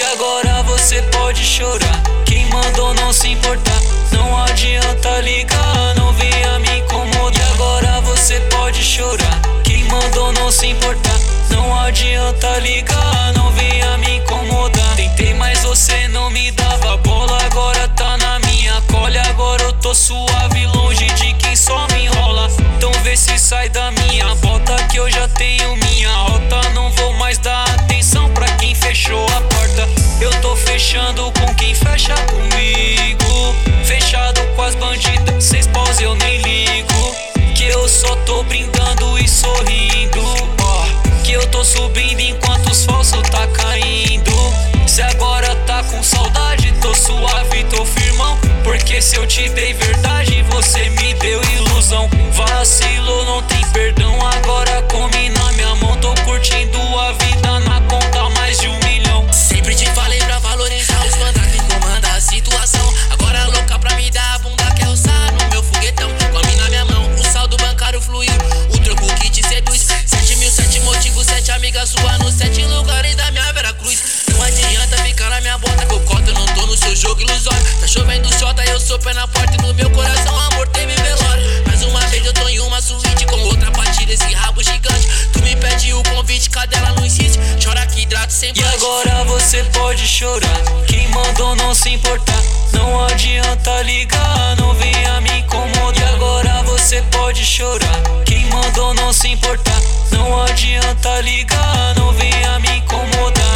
agora você pode chorar. Quem mandou não se importar? Não adianta ligar, não venha me incomodar. E agora você pode chorar. Quem mandou não se importar? Não adianta ligar, não venha me incomodar. Tentei, mas você não me dava bola. Agora tá na minha cola. Agora eu tô suave, longe de quem só me enrola. Então vê se sai da minha bota, que eu já tenho minha rota. Não vou mais dar atenção pra quem fechou a porta. Eu tô fechando com quem fecha comigo. Fechado com as bandidas, cês pós eu nem ligo. Que eu só tô brindando e sorrindo, que eu tô subindo enquanto os falsos tá caindo. Se agora tá com saudade, tô suave, tô firmão. Porque se eu te dei verdade, você me deu ilusão. Vacilou, não tem perdão. Agora come na minha mão. Tô curtindo a vida, na conta mais de 1 milhão. Sempre te falei pra valorizar os mandatos que comanda a situação. Agora louca pra me dar a bunda, quer roçar no meu foguetão. Come na minha mão, o saldo bancário fluiu, o troco que te seduz. 7.000, 7 motivos, 7 amigas suas nos 7 lugares da minha Vera Cruz. Não adianta ficar na minha bota, que eu corto, não tô no seu jogo ilusório. Tá chovendo xota, eu sou pé na porta e no meu coração amor teve velório. Mais uma vez eu tô em uma suíte com outra partida, esse rabo gigante. Tu me pede o convite, cadela não insiste, chora que hidrato sem E agora você pode chorar. Quem mandou não se importar? Não adianta ligar, não venha me incomodar. E agora você pode chorar. Quem mandou não se importar? Não adianta ligar, não venha me incomodar.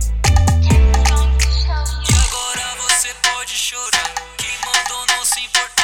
E agora você pode chorar. Quem mandou não se importar?